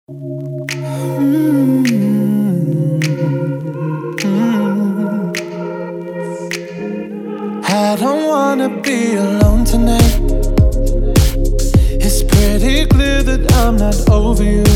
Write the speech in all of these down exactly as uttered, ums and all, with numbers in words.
I don't wanna be alone tonight. It's pretty clear that I'm not over you.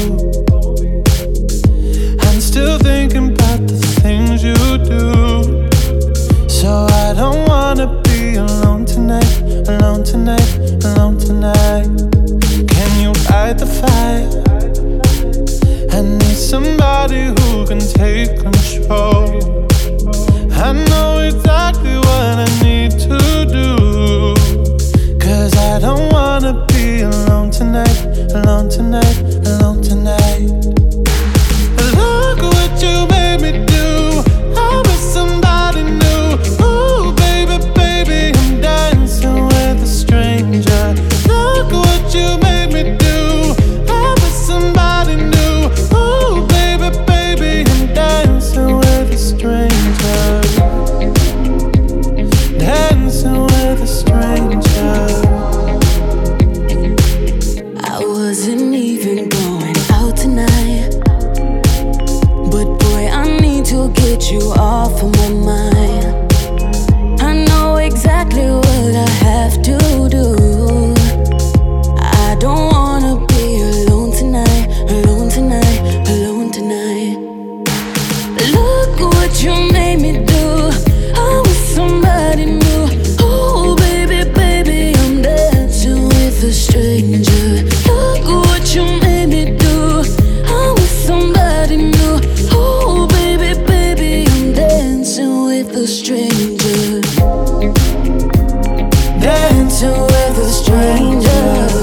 I'm still thinking about the things you do. So I don't wanna be alone tonight. Alone tonight, alone tonight. Can you fight the fire? I need somebody who can take control. I know exactly what I need to do, 'cause I don't wanna be alone tonight. Alone tonight, alone tonight. Look what you made me do. I'm with somebody new. Ooh, baby, baby, I'm dancing with a stranger. Look what you made me do. I'm with somebody new. Ooh, baby, baby, I'm dancing with a stranger. Dancing with a stranger. I wasn't even going out tonight, but boy, I need to get you off of my mind. I know exactly what I have to do. I don't wanna be alone tonight, alone tonight, alone tonight. Look what you made me do. I'm with somebody new. Oh baby, baby, I'm dancing with a stranger. Look what you made me do. I'm with somebody new. Oh baby, baby, I'm dancing with a stranger. Dancing with a stranger.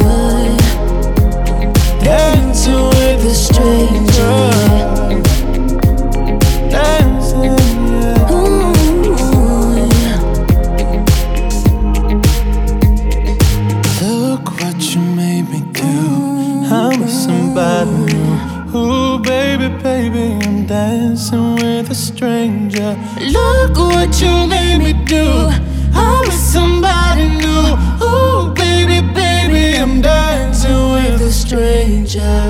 Dancing with a stranger. Dancing, yeah. Ooh, yeah. Look what you made me do. I'm with somebody new. Ooh, baby, baby, I'm dancing with a stranger. Look what you made me do. I'm with somebody new. Ooh, baby, baby, I'm dancing with a stranger.